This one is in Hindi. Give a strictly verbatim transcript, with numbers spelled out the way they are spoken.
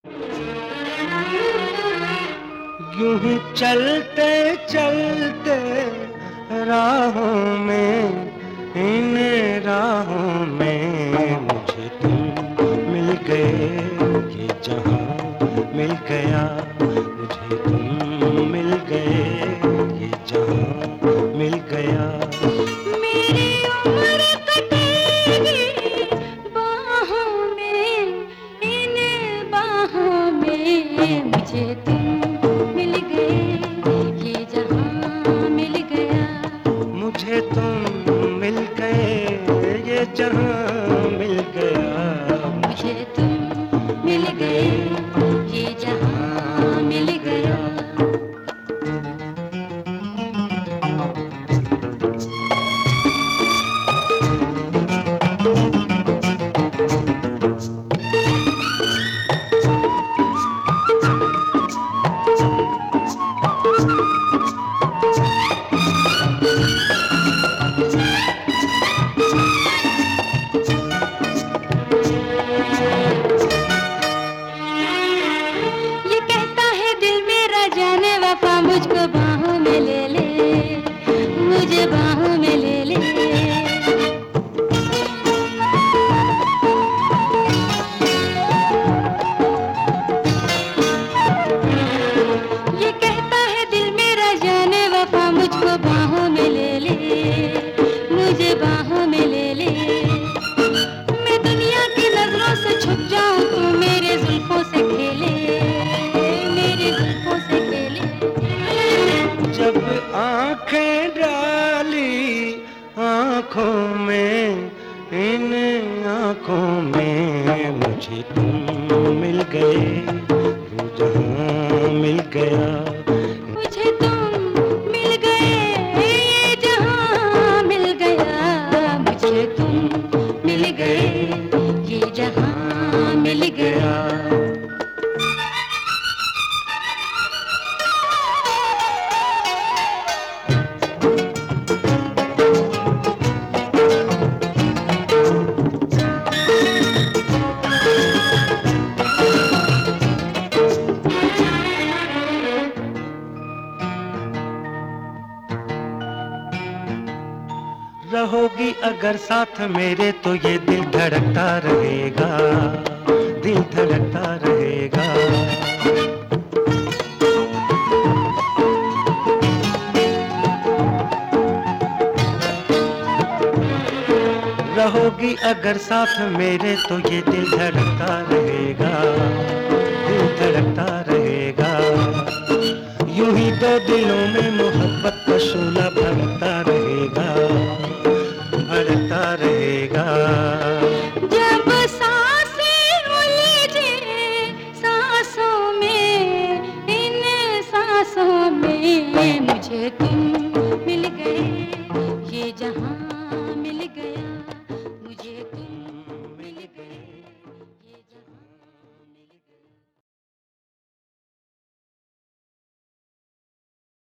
यूं ही चलते चलते राहों में, इन राहों में मुझे तुम मिल गए। ये जहां मिल गया, मुझे तुम मिल गए। ये जहां मिल गया। मेरी उम्र कटेगी बाहों में, इन बाहों में मुझे तुम मिल गए। ये जहां मिल गया, मुझे तुम मिल गए। ये जहां मिल गया। मुझे तुम मिल गए। ये जहां मिल गया। ये कहता है दिल मेरा जाने वफा, मुझको बाहों में ले ले, मुझे बाहों में ले ले। ये कहता है दिल मेरा जाने वफा, मुझको बाहों में ले ले, मुझे बाहों में ले ले। मैं दुनिया की नजरों से छुप जाऊं, तू मेरे जुल्फों से खेले, मेरे जुल्फों से खेले। जब आंखें डाली आंखों में, इन आंखों में मुझे तुम मिल गए। वो जहां मिल गया। मुझे तुम मिल गए। ये जहां मिल गया, मुझे तुम मिल गए। ये जहां मिल गया। रहोगी अगर साथ मेरे तो ये दिल धड़कता रहेगा, दिल धड़कता रहेगा। रहोगी अगर साथ मेरे तो ये दिल धड़कता रहेगा, दिल धड़कता रहेगा। यूं ही दो दिलों में मोहब्बत का शोला भड़कता रहेगा, भड़कता रहेगा। जब सांसें उलझे सांसों में, इन सांसों में मुझे तुम